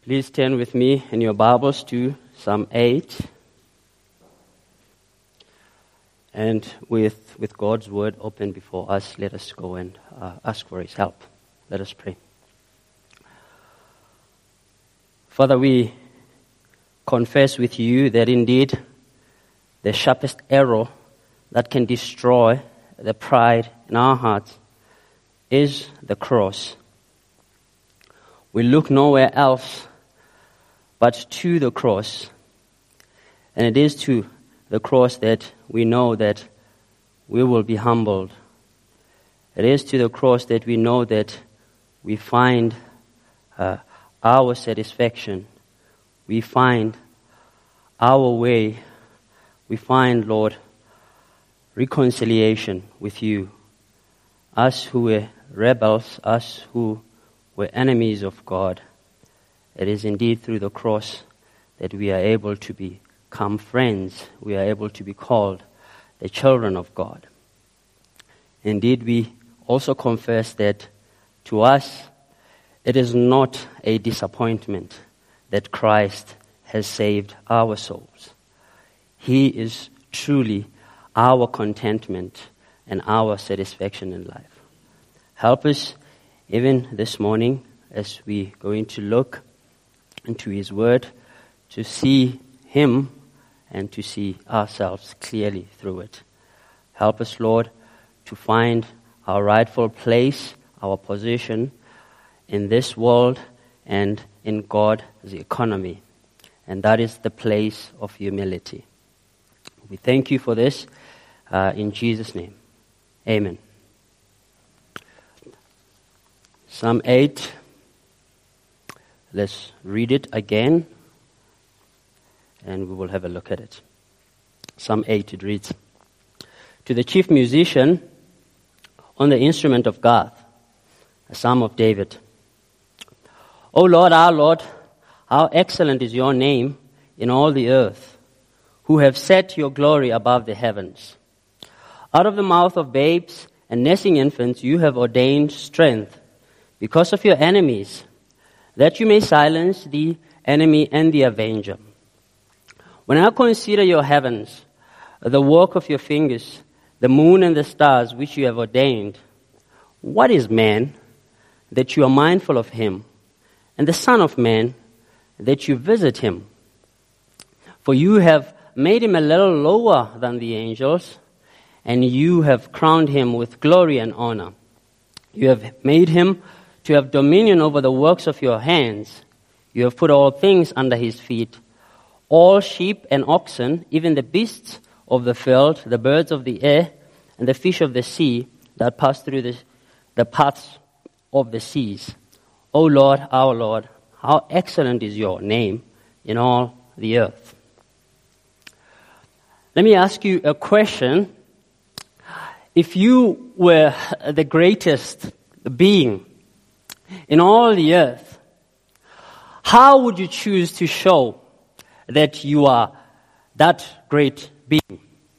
Please turn with me in your Bibles to Psalm 8. And with God's word open before us, let us go and ask for His help. Let us pray. Father, we confess with you that indeed the sharpest arrow that can destroy the pride in our hearts is the cross. We look nowhere else but to the cross. And it is to the cross that we know that we will be humbled. It is to the cross that we know that we find our satisfaction. We find our way. We find, Lord, reconciliation with you. Us who were rebels, us who were enemies of God. It is indeed through the cross that we are able to become friends. We are able to be called the children of God. Indeed, we also confess that to us, it is not a disappointment that Christ has saved our souls. He is truly our contentment and our satisfaction in life. Help us even this morning as we go into look into His Word to see Him and to see ourselves clearly through it. Help us, Lord, to find our rightful place, our position in this world and in God's economy. And that is the place of humility. We thank you for this in Jesus' name. Amen. Psalm 8. Let's read it again, and we will have a look at it. Psalm 8, it reads, "To the chief musician on the instrument of God, a psalm of David. O Lord, our Lord, how excellent is your name in all the earth, who have set your glory above the heavens. Out of the mouth of babes and nursing infants you have ordained strength because of your enemies, that you may silence the enemy and the avenger. When I consider your heavens, the work of your fingers, the moon and the stars which you have ordained, what is man that you are mindful of him, and the Son of Man that you visit him? For you have made him a little lower than the angels, and you have crowned him with glory and honor. You have made him to have dominion over the works of your hands. You have put all things under his feet, all sheep and oxen, even the beasts of the field, the birds of the air, and the fish of the sea that pass through the paths of the seas. O Lord, our Lord, how excellent is your name in all the earth." Let me ask you a question. If you were the greatest being in all the earth, how would you choose to show that you are that great being?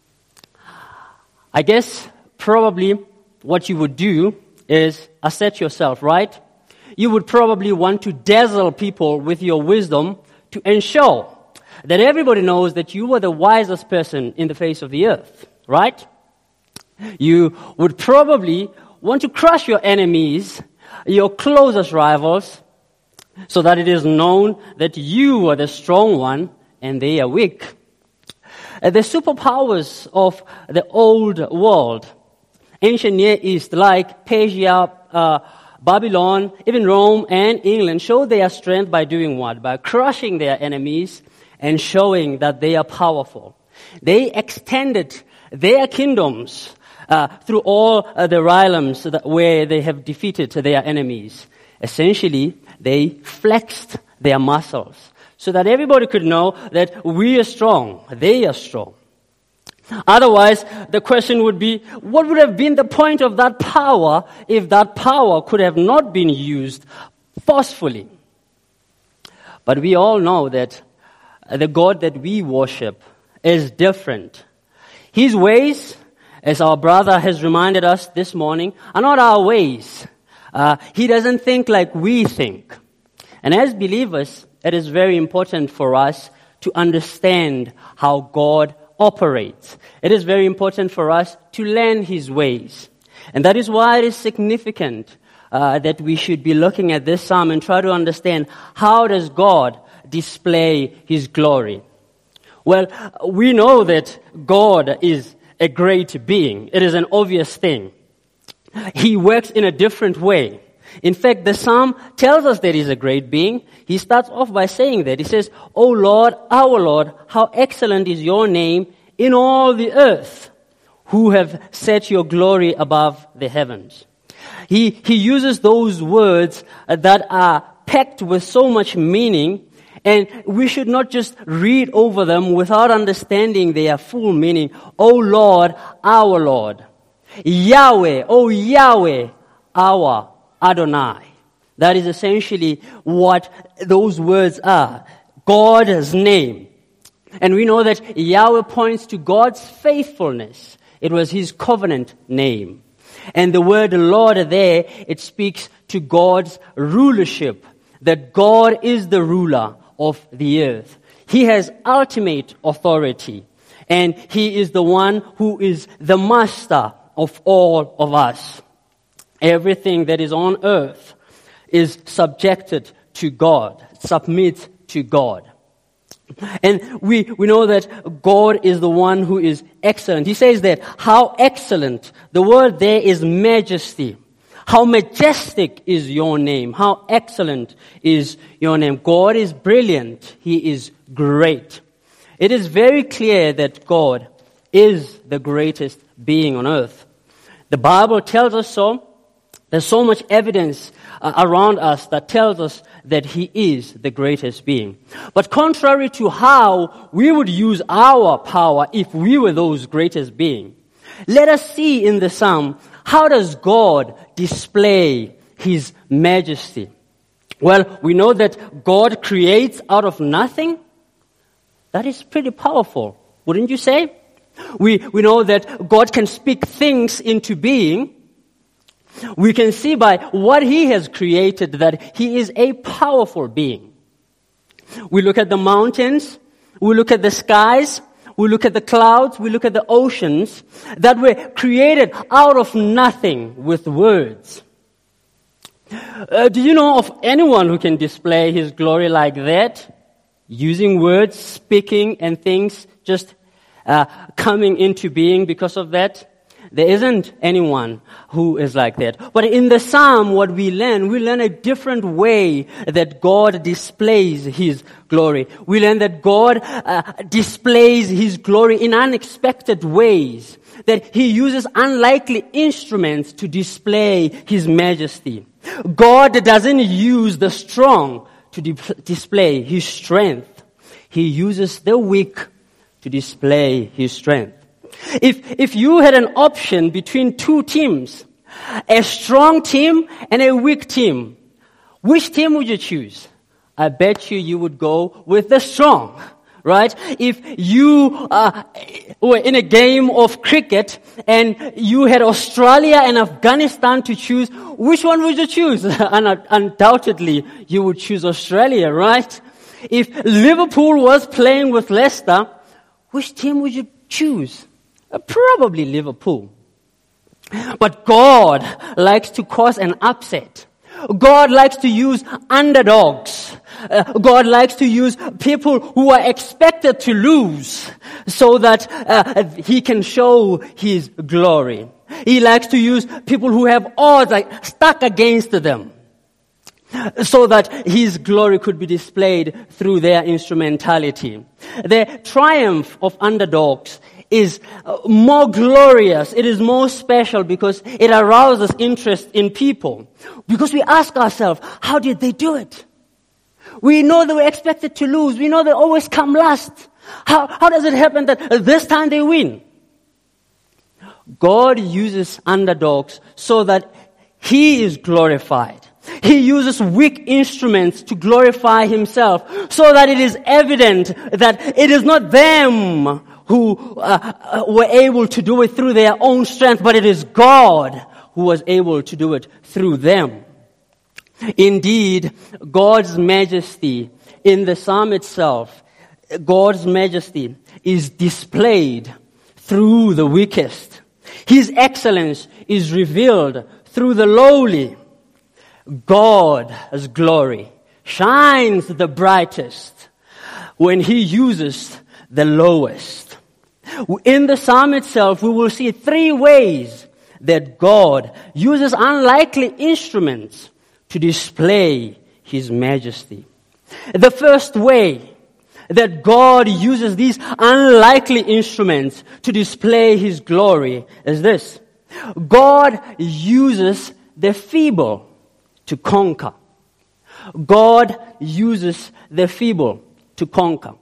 I guess probably what you would do is assert yourself, right? You would probably want to dazzle people with your wisdom to ensure that everybody knows that you are the wisest person in the face of the earth, right? You would probably want to crush your enemies, your closest rivals, so that it is known that you are the strong one and they are weak. The superpowers of the old world, ancient Near East, like Persia, Babylon, even Rome and England, show their strength by doing what? By crushing their enemies and showing that they are powerful. They extended their kingdoms through all the realms where they have defeated their enemies. Essentially, they flexed their muscles so that everybody could know that we are strong, they are strong. Otherwise, the question would be, what would have been the point of that power if that power could have not been used forcefully? But we all know that the God that we worship is different. His ways, as our brother has reminded us this morning, are not our ways. He doesn't think like we think. And as believers, it is very important for us to understand how God operates. It is very important for us to learn His ways. And that is why it is significant that we should be looking at this psalm and try to understand, how does God display His glory? Well, we know that God is a great being. It is an obvious thing. He works in a different way. In fact, the psalm tells us that He's a great being. He starts off by saying that. He says, "O Lord, our Lord, how excellent is your name in all the earth, who have set your glory above the heavens." He uses those words that are packed with so much meaning, and we should not just read over them without understanding their full meaning. O Lord, our Lord. Yahweh, O Yahweh, our Adonai. That is essentially what those words are. God's name. And we know that Yahweh points to God's faithfulness. It was His covenant name. And the word Lord there, it speaks to God's rulership. That God is the ruler of the earth. He has ultimate authority. And He is the one who is the master of all of us. Everything that is on earth is subjected to God, submits to God. And we know that God is the one who is excellent. He says that, how excellent. The word there is majesty. How majestic is your name. How excellent is your name. God is brilliant. He is great. It is very clear that God is the greatest being on earth. The Bible tells us so. There's so much evidence around us that tells us that He is the greatest being. But contrary to how we would use our power if we were those greatest beings, let us see in the psalm, how does God display His majesty? Well, we know that God creates out of nothing. That is pretty powerful, wouldn't you say? We know that God can speak things into being. We can see by what He has created that He is a powerful being. We look at the mountains, we look at the skies, we look at the clouds, we look at the oceans that were created out of nothing with words. Do you know of anyone who can display His glory like that? Using words, speaking, and things just coming into being because of that? There isn't anyone who is like that. But in the psalm, what we learn a different way that God displays His glory. We learn that God displays His glory in unexpected ways. That He uses unlikely instruments to display His majesty. God doesn't use the strong to display His strength. He uses the weak to display His strength. If you had an option between two teams, a strong team and a weak team, which team would you choose? I bet you would go with the strong, right? If you were in a game of cricket and you had Australia and Afghanistan to choose, which one would you choose? Undoubtedly, you would choose Australia, right? If Liverpool was playing with Leicester, which team would you choose? Probably Liverpool. But God likes to cause an upset. God likes to use underdogs. God likes to use people who are expected to lose so that He can show His glory. He likes to use people who have odds stuck against them so that His glory could be displayed through their instrumentality. The triumph of underdogs is more glorious. It is more special because it arouses interest in people. Because we ask ourselves, how did they do it? We know they were expected to lose. We know they always come last. How does it happen that this time they win? God uses underdogs so that He is glorified. He uses weak instruments to glorify Himself so that it is evident that it is not them who were able to do it through their own strength, but it is God who was able to do it through them. Indeed, God's majesty in the psalm itself, God's majesty is displayed through the weakest. His excellence is revealed through the lowly. God's glory shines the brightest when He uses the lowest. In the psalm itself, we will see 3 ways that God uses unlikely instruments to display His majesty. The first way that God uses these unlikely instruments to display His glory is this. God uses the feeble to conquer. God uses the feeble to conquer.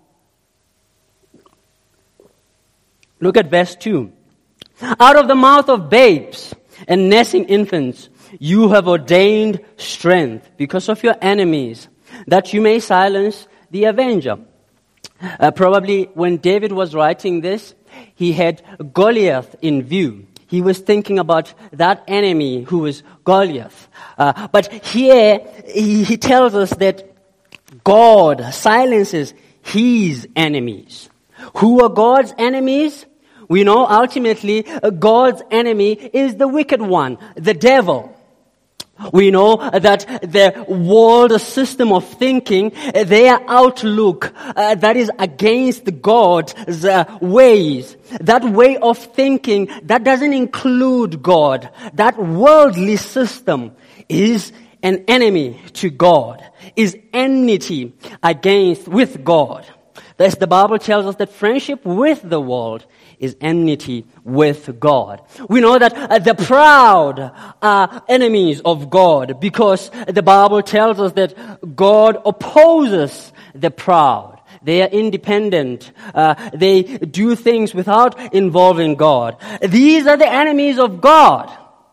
Look at verse 2. Out of the mouth of babes and nursing infants, you have ordained strength because of your enemies, that you may silence the avenger. Probably when David was writing this, he had Goliath in view. He was thinking about that enemy who was Goliath. But here he tells us that God silences His enemies. Who are God's enemies? We know ultimately God's enemy is the wicked one, the devil. We know that their world system of thinking, their outlook, that is against God's ways. That way of thinking, that doesn't include God. That worldly system is an enemy to God, is enmity with God. Thus the Bible tells us that friendship with the world is enmity with God. We know that the proud are enemies of God because the Bible tells us that God opposes the proud. They are independent. They do things without involving God. These are the enemies of God.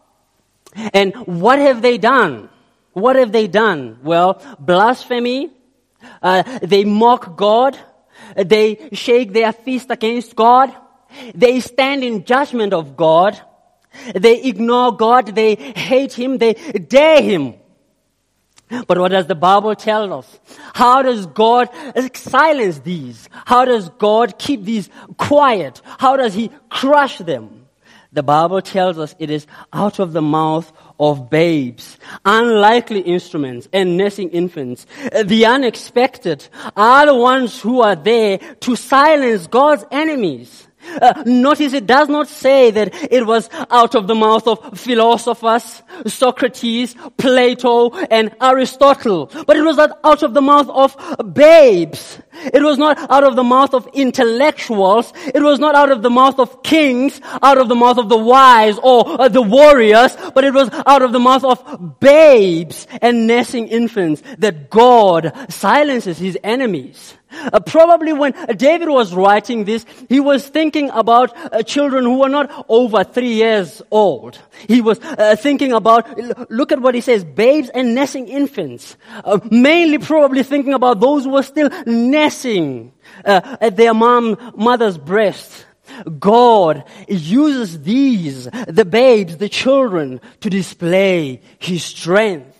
And what have they done? What have they done? Well, blasphemy. They mock God. They shake their fist against God. They stand in judgment of God. They ignore God. They hate Him. They dare Him. But what does the Bible tell us? How does God silence these? How does God keep these quiet? How does He crush them? The Bible tells us it is out of the mouth of babes, unlikely instruments, and nursing infants. The unexpected are the ones who are there to silence God's enemies. Notice it does not say that it was out of the mouth of philosophers, Socrates, Plato, and Aristotle, but it was out of the mouth of babes. It was not out of the mouth of intellectuals. It was not out of the mouth of kings, out of the mouth of the wise or the warriors, but it was out of the mouth of babes and nursing infants that God silences His enemies. Probably when David was writing this, he was thinking about children who were not over 3 years old. He was thinking about, look at what he says, babes and nursing infants. Mainly probably thinking about those who were still nursing at their mother's breast. God uses these, the babes, the children, to display His strength.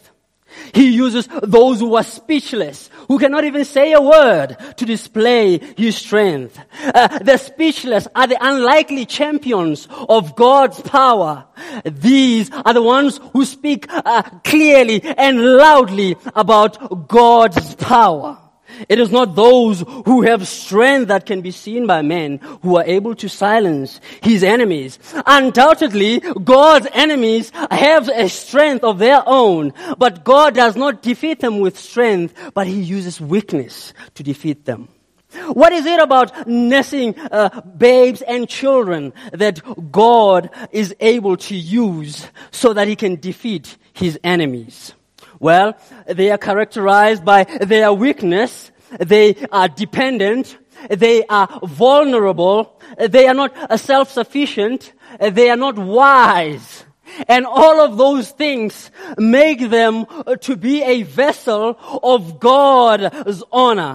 He uses those who are speechless, who cannot even say a word, to display His strength. The speechless are the unlikely champions of God's power. These are the ones who speak clearly and loudly about God's power. It is not those who have strength that can be seen by men who are able to silence His enemies. Undoubtedly, God's enemies have a strength of their own, but God does not defeat them with strength, but He uses weakness to defeat them. What is it about nursing babes and children that God is able to use so that He can defeat His enemies? Well, they are characterized by their weakness. They are dependent. They are vulnerable. They are not self-sufficient. They are not wise. And all of those things make them to be a vessel of God's honor.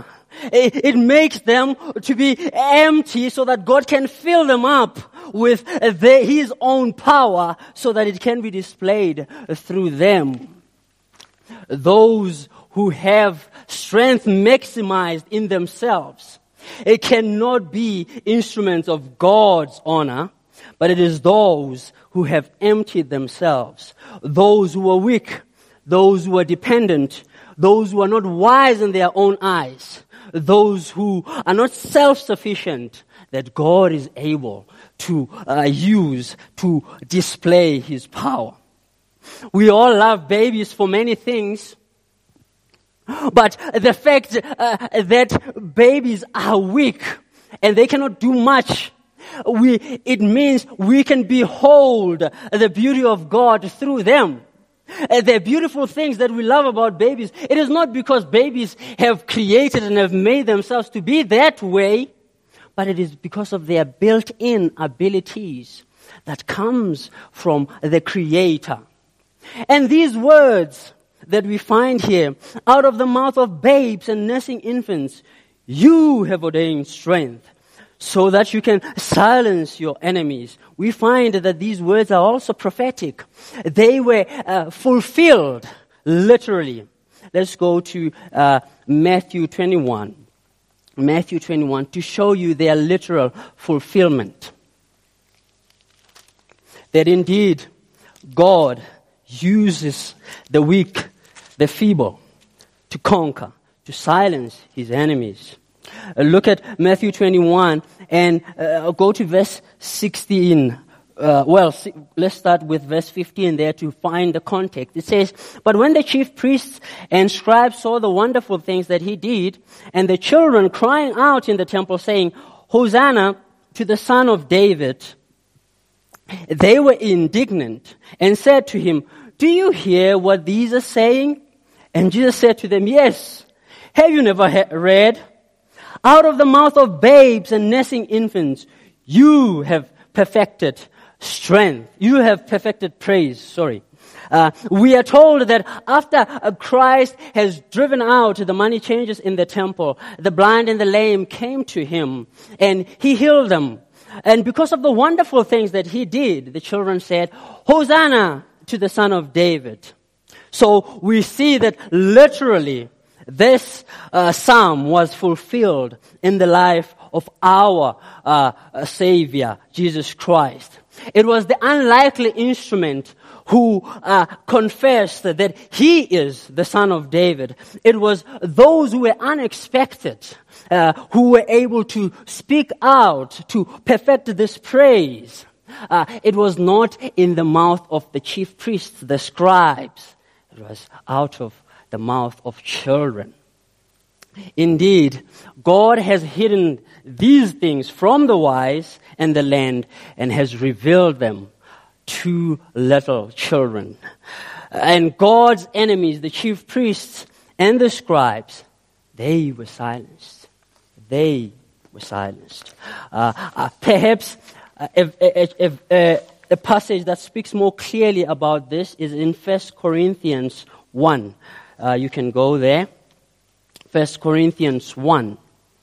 It makes them to be empty so that God can fill them up with His own power so that it can be displayed through them. those who have strength maximized in themselves. It cannot be instruments of God's honor, but it is those who have emptied themselves, those who are weak, those who are dependent, those who are not wise in their own eyes, those who are not self-sufficient, that God is able to use to display His power. We all love babies for many things, but the fact that babies are weak and they cannot do much, it means we can behold the beauty of God through them. The beautiful things that we love about babies, it is not because babies have created and have made themselves to be that way, but it is because of their built-in abilities that comes from the Creator. And these words that we find here, out of the mouth of babes and nursing infants, you have ordained strength so that you can silence your enemies. We find that these words are also prophetic. They were fulfilled literally. Let's go to Matthew 21. Matthew 21 to show you their literal fulfillment. That indeed God uses the weak, the feeble, to conquer, to silence His enemies. Look at Matthew 21 and go to verse 16. Let's start with verse 15 there to find the context. It says, "But when the chief priests and scribes saw the wonderful things that He did, and the children crying out in the temple saying, 'Hosanna to the Son of David,' they were indignant and said to Him, 'Do you hear what these are saying?' And Jesus said to them, 'Yes. Have you never read? Out of the mouth of babes and nursing infants, you have perfected strength. You have perfected praise.'" We are told that after Christ has driven out the money changers in the temple, the blind and the lame came to Him and He healed them. And because of the wonderful things that He did, the children said, "Hosanna to the Son of David." So we see that literally this psalm was fulfilled in the life of our Savior, Jesus Christ. It was the unlikely instrument who confessed that He is the Son of David. It was those who were unexpected who were able to speak out, to perfect this praise. It was not in the mouth of the chief priests, the scribes. It was out of the mouth of children. Indeed, God has hidden these things from the wise and the learned and has revealed them to little children. And God's enemies, the chief priests and the scribes, they were silenced. They were silenced. Perhaps a passage that speaks more clearly about this is in 1 Corinthians 1. You can go there. 1 Corinthians 1.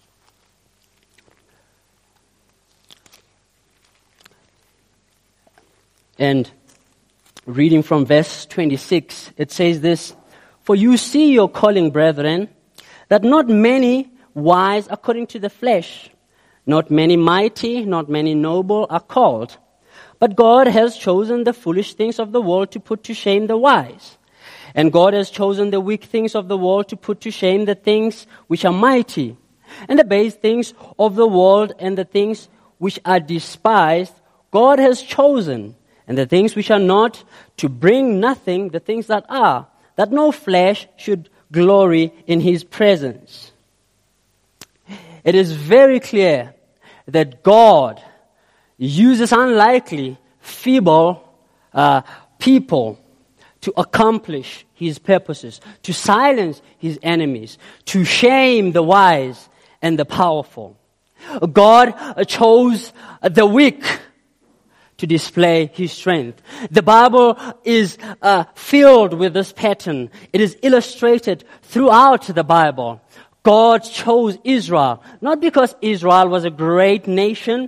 And reading from verse 26, it says this, "For you see your calling, brethren, that not many wise according to the flesh, not many mighty, not many noble are called. But God has chosen the foolish things of the world to put to shame the wise. And God has chosen the weak things of the world to put to shame the things which are mighty, and the base things of the world and the things which are despised, God has chosen, and the things which are not, to bring nothing the things that are, that no flesh should glory in His presence." It is very clear that God uses unlikely, feeble people to accomplish His purposes, to silence His enemies, to shame the wise and the powerful. God chose the weak to display His strength. The Bible is filled with this pattern. It is illustrated throughout the Bible. God chose Israel, not because Israel was a great nation.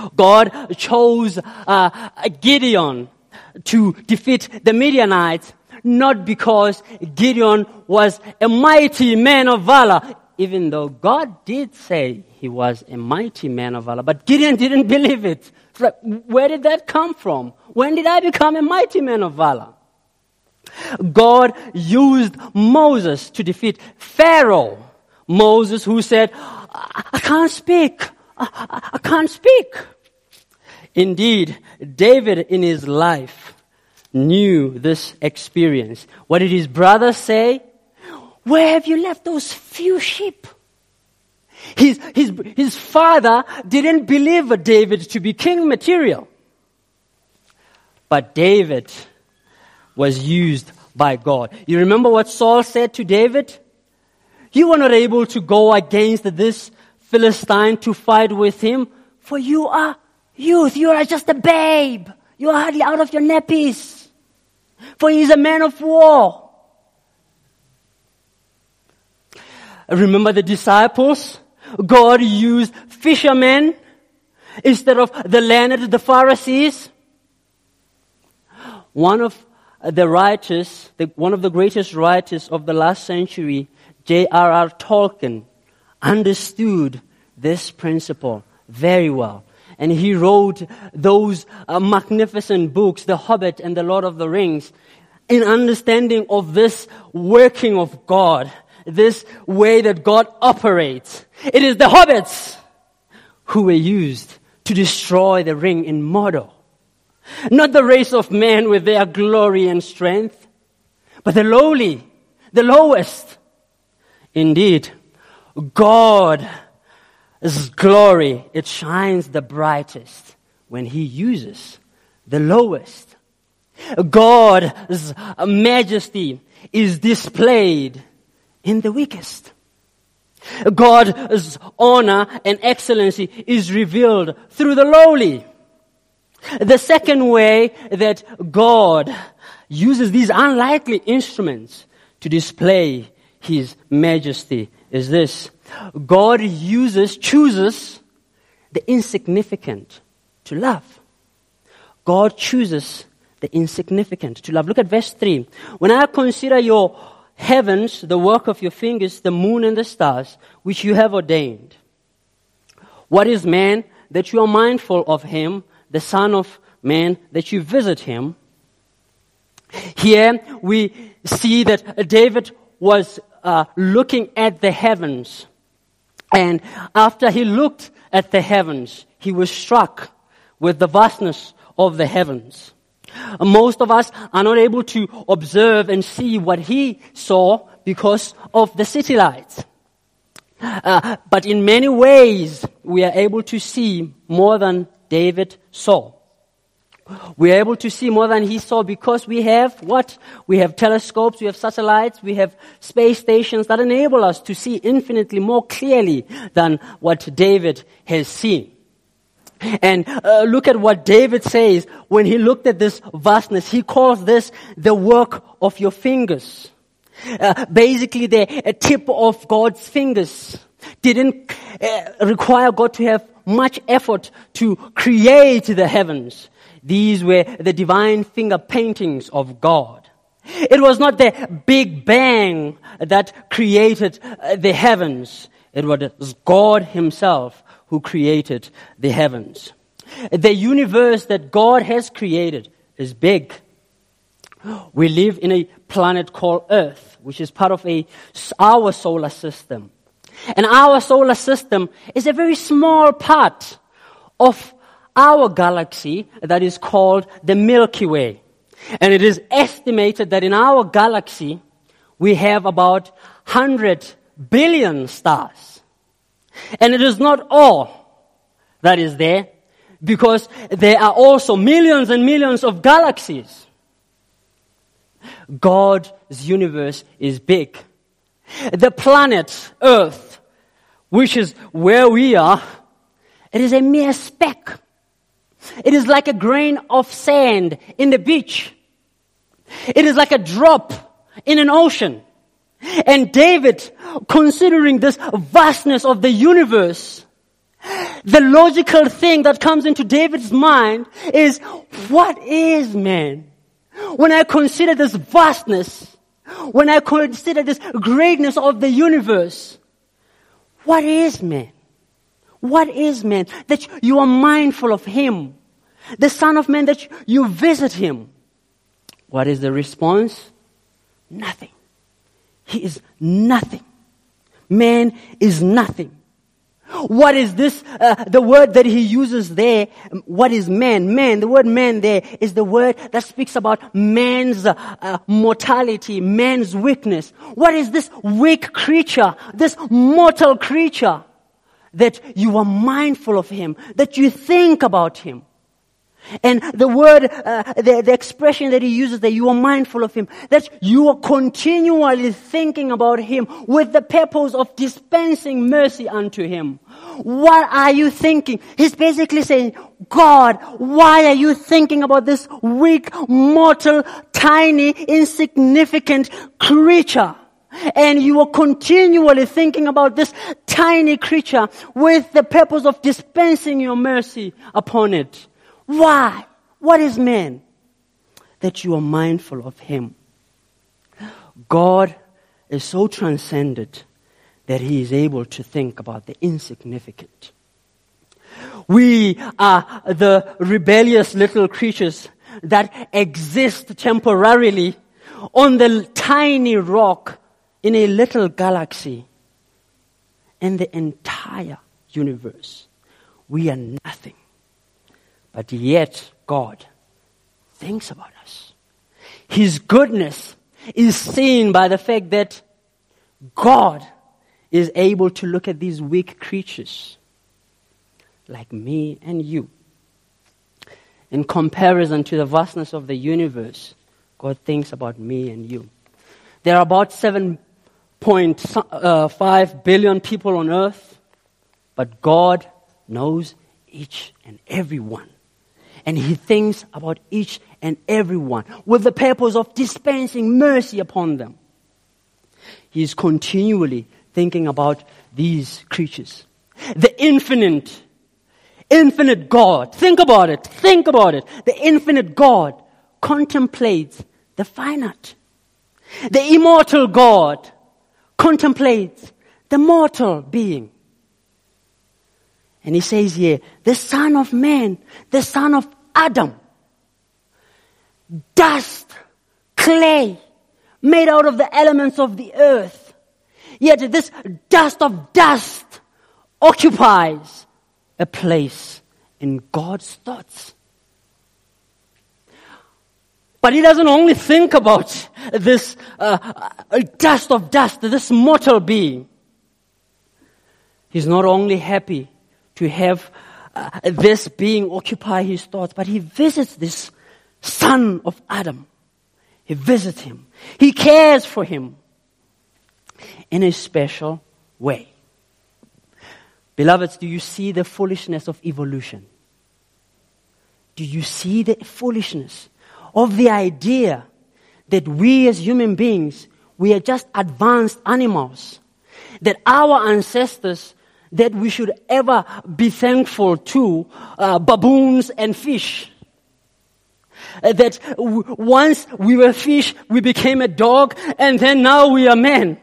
God chose Gideon to defeat the Midianites, not because Gideon was a mighty man of valor, even though God did say he was a mighty man of valor, but Gideon didn't believe it. It's like, where did that come from? When did I become a mighty man of valor? God used Moses to defeat Pharaoh. Moses who said, I can't speak. I can't speak. Indeed, David in his life knew this experience. What did his brothers say? Where have you left those few sheep? His father didn't believe David to be king material. But David was used by God. You remember what Saul said to David? You were not able to go against this Philistine to fight with him, for you are youth. You are just a babe. You are hardly out of your nappies. For he is a man of war. Remember the disciples? God used fishermen instead of the learned, the Pharisees. One of the writers, one of the greatest writers of the last century, J.R.R. Tolkien, understood this principle very well. And he wrote those magnificent books, The Hobbit and The Lord of the Rings, in understanding of this working of God, this way that God operates. It is the hobbits who were used to destroy the ring in Mordor. Not the race of men with their glory and strength, but the lowly, the lowest. Indeed, God's glory, it shines the brightest when He uses the lowest. God's majesty is displayed in the weakest. God's honor and excellency is revealed through the lowly. The second way that God uses these unlikely instruments to display His majesty is this. God chooses the insignificant to love. God chooses the insignificant to love. Look at verse 3. When I consider your heavens, the work of your fingers, the moon and the stars, which you have ordained. What is man that you are mindful of him, the Son of Man that you visit him? Here we see that David was looking at the heavens. And after he looked at the heavens, he was struck with the vastness of the heavens. Most of us are not able to observe and see what he saw because of the city lights. But in many ways, we are able to see more than David saw. We are able to see more than he saw because we have what? We have telescopes, we have satellites, we have space stations that enable us to see infinitely more clearly than what David has seen. And look at what David says when he looked at this vastness. He calls this the work of your fingers. Basically, the tip of God's fingers didn't require God to have much effort to create the heavens. These were the divine finger paintings of God. It was not the Big Bang that created the heavens. It was God Himself who created the heavens. The universe that God has created is big. We live in a planet called Earth, which is part of our solar system. And our solar system is a very small part of our galaxy that is called the Milky Way. And it is estimated that in our galaxy, we have about 100 billion stars. And it is not all that is there, because there are also millions and millions of galaxies. God's universe is big. The planet Earth, which is where we are, it is a mere speck. It is like a grain of sand in the beach. It is like a drop in an ocean. And David, considering this vastness of the universe, the logical thing that comes into David's mind is, what is man? when I consider this vastness, when I consider this greatness of the universe, what is man? What is man that you are mindful of him? The Son of Man that you visit him. What is the response? Nothing. He is nothing. Man is nothing. What is this? The word that he uses there, what is man? Man, the word man there is the word that speaks about man's mortality, man's weakness. What is this weak creature, this mortal creature, that you are mindful of him, that you think about him? And the word, the expression that he uses there, you are mindful of him, that you are continually thinking about him with the purpose of dispensing mercy unto him. What are you thinking? He's basically saying, God, why are you thinking about this weak, mortal, tiny, insignificant creature? And you are continually thinking about this tiny creature with the purpose of dispensing your mercy upon it. Why? What is man? That you are mindful of him. God is so transcendent that he is able to think about the insignificant. We are the rebellious little creatures that exist temporarily on the tiny rock in a little galaxy. In the entire universe, we are nothing. But yet, God thinks about us. His goodness is seen by the fact that God is able to look at these weak creatures like me and you. In comparison to the vastness of the universe, God thinks about me and you. There are about 7.5 billion people on earth, but God knows each and every one. And he thinks about each and every one with the purpose of dispensing mercy upon them. He is continually thinking about these creatures. The infinite God. Think about it. The infinite God contemplates the finite. The immortal God contemplates the mortal being. And he says here, the Son of Man, the son of Adam, dust, clay, made out of the elements of the earth. Yet this dust of dust occupies a place in God's thoughts. But he doesn't only think about this dust of dust, this mortal being. He's not only happy to have this being occupy his thoughts, but he visits this son of Adam. He visits him. He cares for him in a special way. Beloveds, do you see the foolishness of evolution? Do you see the foolishness of the idea that we as human beings, we are just advanced animals, that our ancestors that we should ever be thankful to, baboons and fish. That once we were fish, we became a dog, and then now we are men.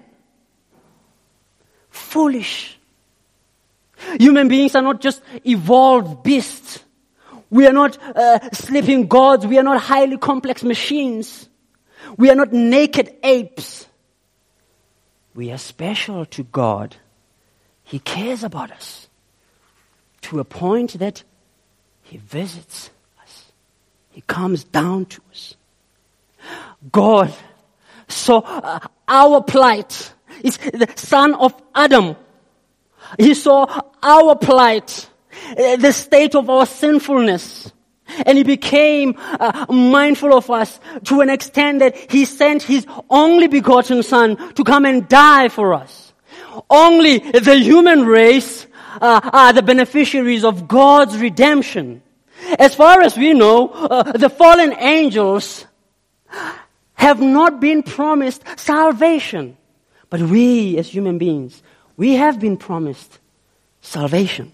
Foolish. Human beings are not just evolved beasts. We are not sleeping gods. We are not highly complex machines. We are not naked apes. We are special to God. He cares about us to a point that he visits us. He comes down to us. God saw our plight. He's the son of Adam. He saw our plight, the state of our sinfulness. And he became mindful of us to an extent that he sent his only begotten son to come and die for us. Only the human race are the beneficiaries of God's redemption. As far as we know, the fallen angels have not been promised salvation. But we as human beings, we have been promised salvation.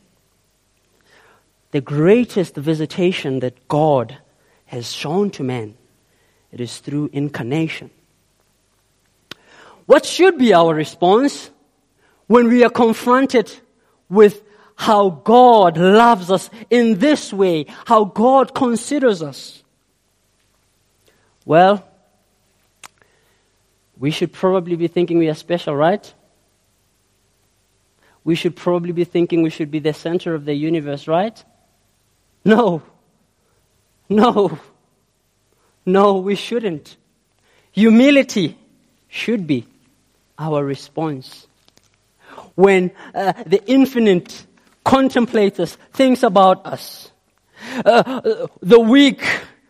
The greatest visitation that God has shown to man It is through incarnation. What should be our response when we are confronted with how God loves us in this way, how God considers us? Well, we should probably be thinking we are special, right? We should probably be thinking we should be the center of the universe, right? No, we shouldn't. Humility should be our response. When the infinite contemplator thinks about us, the weak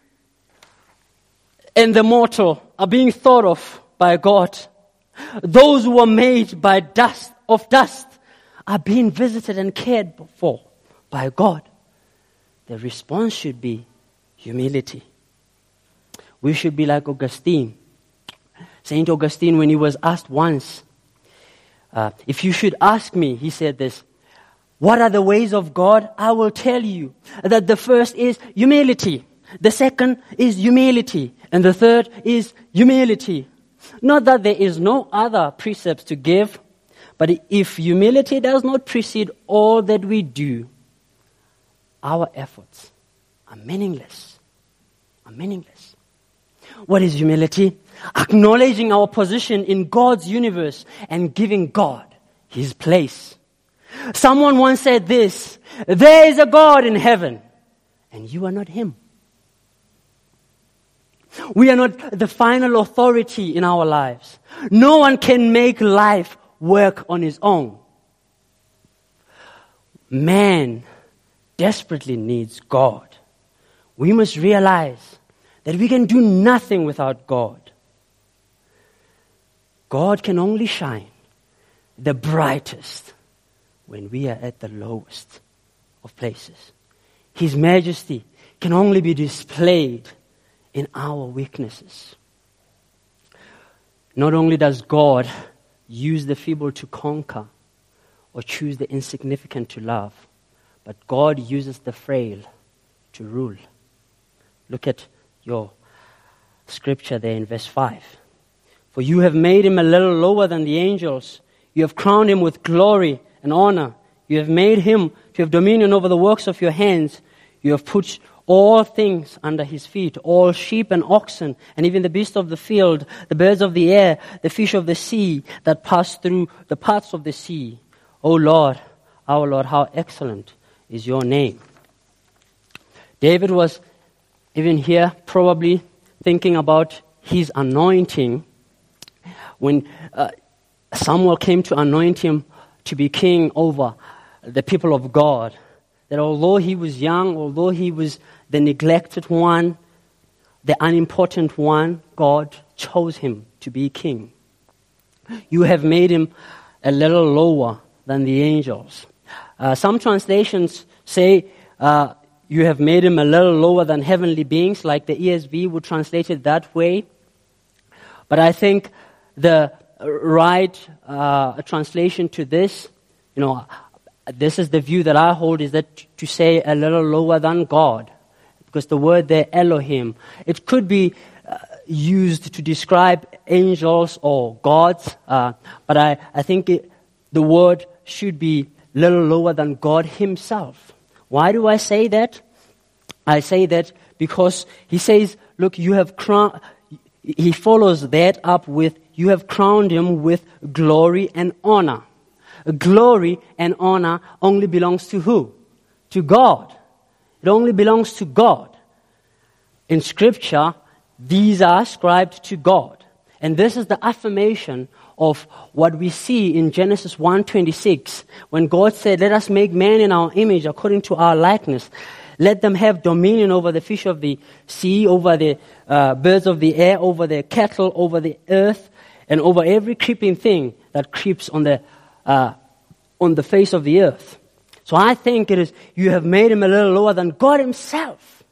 and the mortal are being thought of by God. Those who are made by dust are being visited and cared for by God. The response should be humility. We should be like Augustine. Saint Augustine, when he was asked once, if you should ask me, he said this, what are the ways of God? I will tell you that the first is humility. The second is humility. And the third is humility. Not that there is no other precepts to give, but if humility does not precede all that we do, our efforts are meaningless. What is humility? Acknowledging our position in God's universe and giving God His place. Someone once said this, there is a God in heaven, and you are not Him. We are not the final authority in our lives. No one can make life work on his own. Man desperately needs God. We must realize that we can do nothing without God. God can only shine the brightest when we are at the lowest of places. His majesty can only be displayed in our weaknesses. Not only does God use the feeble to conquer or choose the insignificant to love, but God uses the frail to rule. Look at your scripture there in verse 5. For you have made him a little lower than the angels. You have crowned him with glory and honor. You have made him to have dominion over the works of your hands. You have put all things under his feet, all sheep and oxen, and even the beasts of the field, the birds of the air, the fish of the sea that pass through the paths of the sea. O Lord, our Lord, how excellent is your name. David was even here probably thinking about his anointing when Samuel came to anoint him to be king over the people of God. That although he was young, although he was the neglected one, the unimportant one, God chose him to be king. You have made him a little lower than the angels. Some translations say you have made him a little lower than heavenly beings, like the ESV would translate it that way. But I think the right translation to this, this is the view that I hold, is that to say a little lower than God. Because the word there, Elohim, it could be used to describe angels or gods. But I think the word should be a little lower than God himself. Why do I say that? I say that because he says, look, you have crowned, he follows that up with, you have crowned him with glory and honor. Glory and honor only belongs to who? To God. It only belongs to God. In Scripture, these are ascribed to God. And this is the affirmation of what we see in Genesis 1:26, when God said, let us make man in our image according to our likeness. Let them have dominion over the fish of the sea, over the birds of the air, over the cattle, over the earth, and over every creeping thing that creeps on the face of the earth. So I think it is, you have made him a little lower than God himself.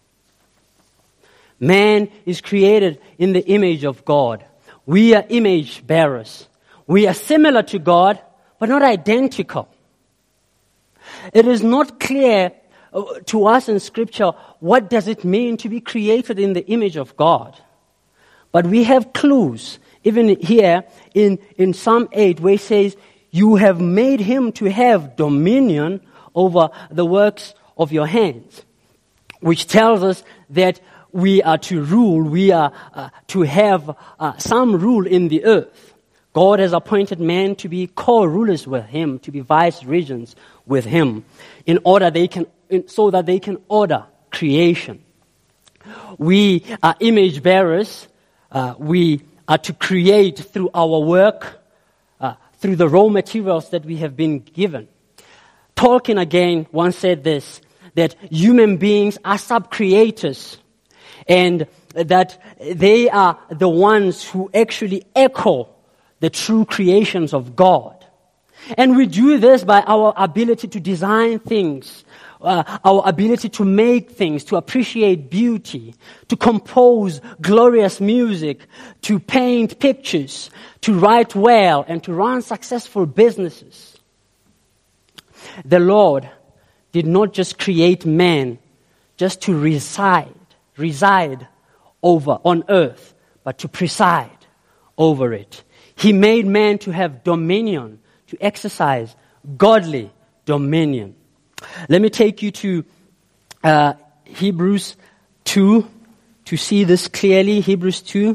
Man is created in the image of God. We are image bearers. We are similar to God, but not identical. It is not clear to us in Scripture what does it mean to be created in the image of God. But we have clues, even here in Psalm 8, where it says, you have made him to have dominion over the works of your hands, which tells us that we are to rule, we are to have some rule in the earth. God has appointed man to be co-rulers with him, to be vice-regents with him, so that they can order creation. We are image bearers. We are to create through our work, through the raw materials that we have been given. Tolkien again once said this, that human beings are sub-creators, and that they are the ones who actually echo the true creations of God. And we do this by our ability to design things, our ability to make things, to appreciate beauty, to compose glorious music, to paint pictures, to write well, and to run successful businesses. The Lord did not just create man just to reside over on earth, but to preside over it. He made man to have dominion, to exercise godly dominion. Let me take you to Hebrews 2 to see this clearly. Hebrews 2.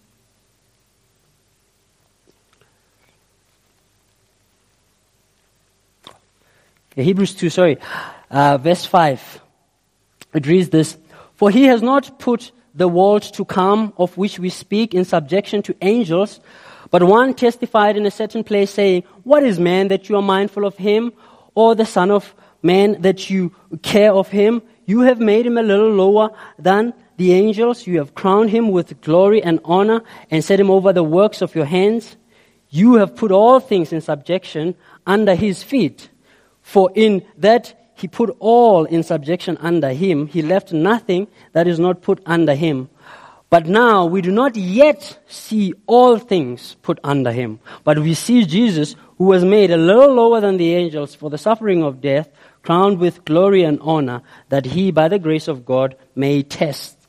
Hebrews 2, verse 5. It reads this, for he has not put the world to come of which we speak in subjection to angels, but one testified in a certain place saying, what is man that you are mindful of him, or the son of man that you care of him? You have made him a little lower than the angels. You have crowned him with glory and honor and set him over the works of your hands. You have put all things in subjection under his feet. For in that he put all in subjection under him, he left nothing that is not put under him. But now we do not yet see all things put under him, but we see Jesus, who was made a little lower than the angels for the suffering of death, crowned with glory and honor, that he, by the grace of God, may taste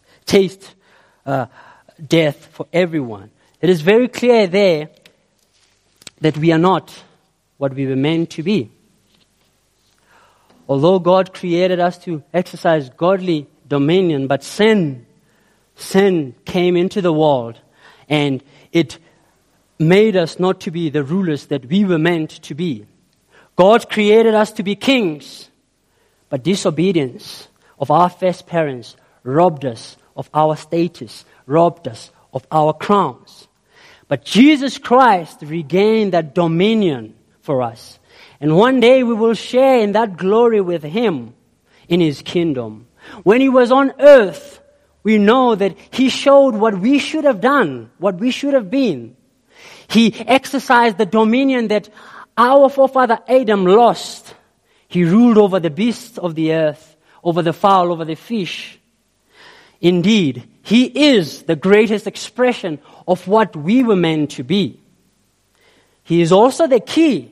death for everyone. It is very clear there that we are not what we were meant to be. Although God created us to exercise godly dominion, but sin came into the world, and it made us not to be the rulers that we were meant to be. God created us to be kings, but disobedience of our first parents robbed us of our status, robbed us of our crowns. But Jesus Christ regained that dominion for us. And one day we will share in that glory with him in his kingdom. When he was on earth, we know that he showed what we should have done, what we should have been. He exercised the dominion that our forefather Adam lost. He ruled over the beasts of the earth, over the fowl, over the fish. Indeed, he is the greatest expression of what we were meant to be. He is also the key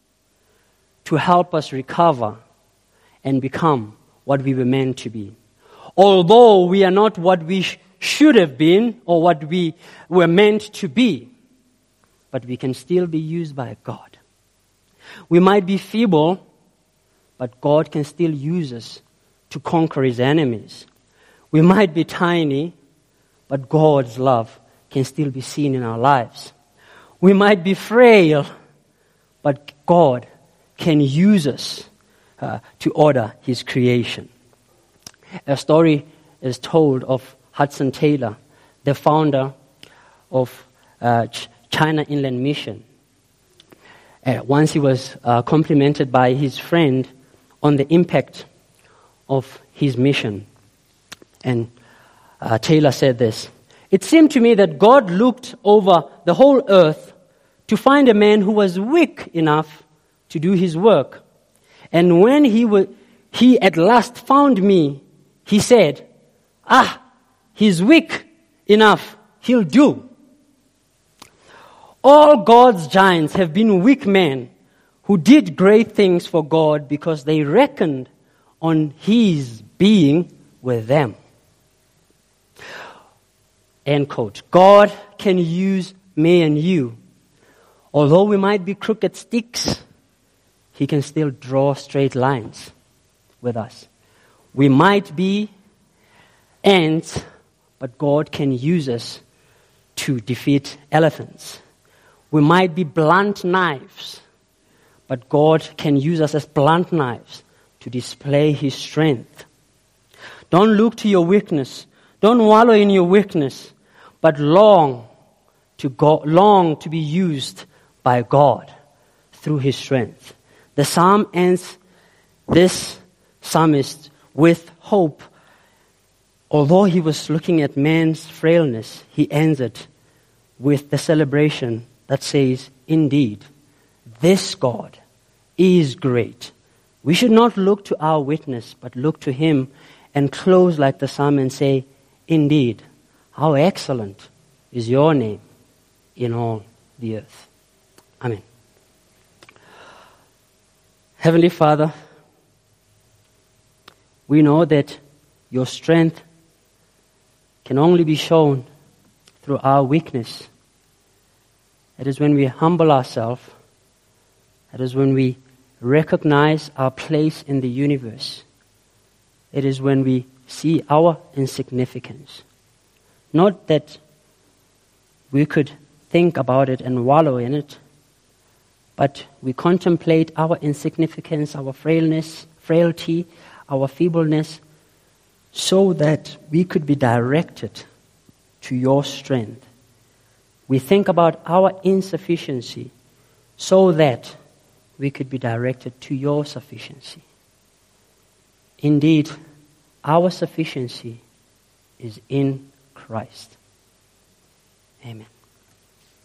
to help us recover and become what we were meant to be. Although we are not what we should have been or what we were meant to be, but we can still be used by God. We might be feeble, but God can still use us to conquer his enemies. We might be tiny, but God's love can still be seen in our lives. We might be frail, but God can use us to order his creation. A story is told of Hudson Taylor, the founder of China Inland Mission. Once he was complimented by his friend on the impact of his mission. And Taylor said this, it seemed to me that God looked over the whole earth to find a man who was weak enough to do his work. And when he at last found me, he said, he's weak enough, he'll do. All God's giants have been weak men who did great things for God because they reckoned on his being with them. End quote. God can use me and you. Although we might be crooked sticks, He can still draw straight lines with us. We might be ants, but God can use us to defeat elephants. We might be blunt knives, but God can use us as blunt knives to display His strength. Don't look to your weakness. Don't wallow in your weakness, but long to be used by God through His strength. The psalm ends this psalmist with hope. Although he was looking at man's frailness, he ends it with the celebration that says, indeed, this God is great. We should not look to our witness, but look to Him and close like the psalm and say, indeed, how excellent is your name in all the earth. Amen. Heavenly Father, we know that your strength can only be shown through our weakness. It is when we humble ourselves, it is when we recognize our place in the universe. It is when we see our insignificance. Not that we could think about it and wallow in it, but we contemplate our insignificance, our frailty, our feebleness, so that we could be directed to your strength. We think about our insufficiency so that we could be directed to your sufficiency. Indeed, our sufficiency is in Christ. Amen.